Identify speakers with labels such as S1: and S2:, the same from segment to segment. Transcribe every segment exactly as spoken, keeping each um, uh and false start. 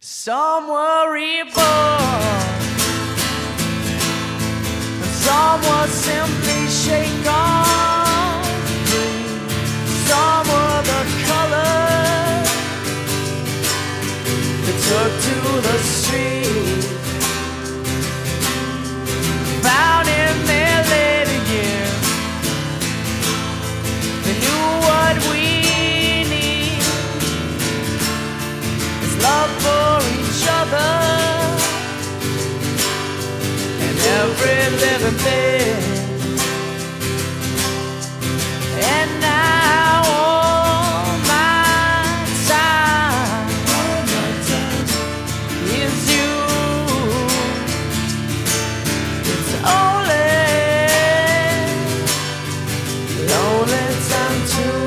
S1: Some were reborn, and some were simply shaken free. Some were the colors that took to the street, found in their later years. They knew what we need is love for each other and every living thing. And now all my time, all my time is you. It's only lonely time too.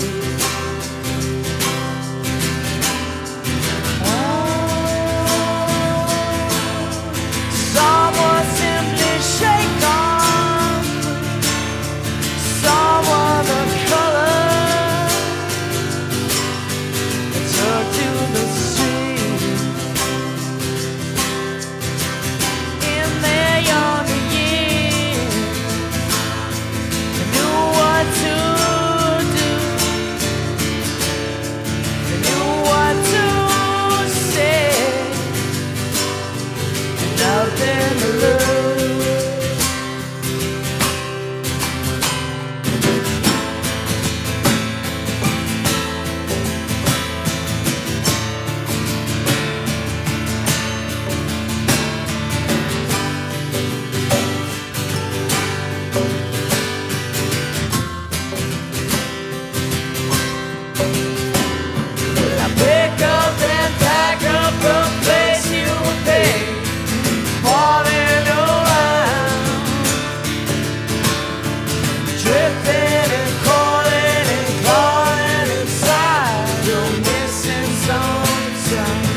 S1: Nothing to lose. I pick up and pack up the place you paid, falling around, drifting and calling and calling inside. You're missing sometimes.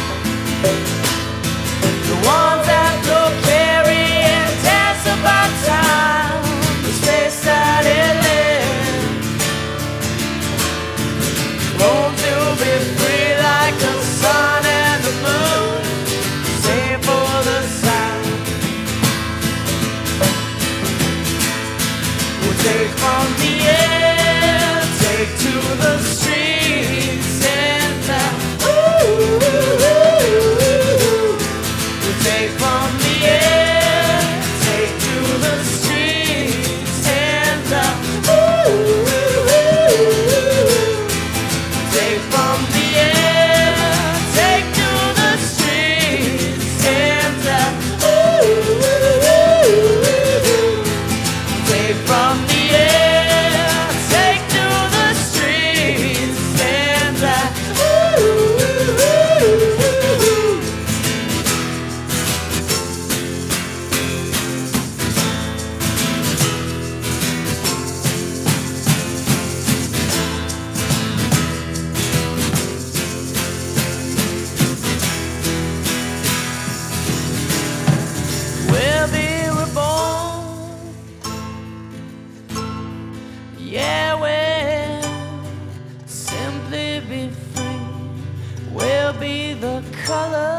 S1: The ones that look carry and dance about time, the space that it lives, born to be free like the sun and the moon, same for the sound. We'll take from the air, take to the streets, and that ooh, we'll take from the air, take to the streets, and that ooh, take from the air, take to the streets, and that ooh, take from the air, take to the streets, and that ooh. We'll be reborn, yeah, we'll simply be free. We'll be the color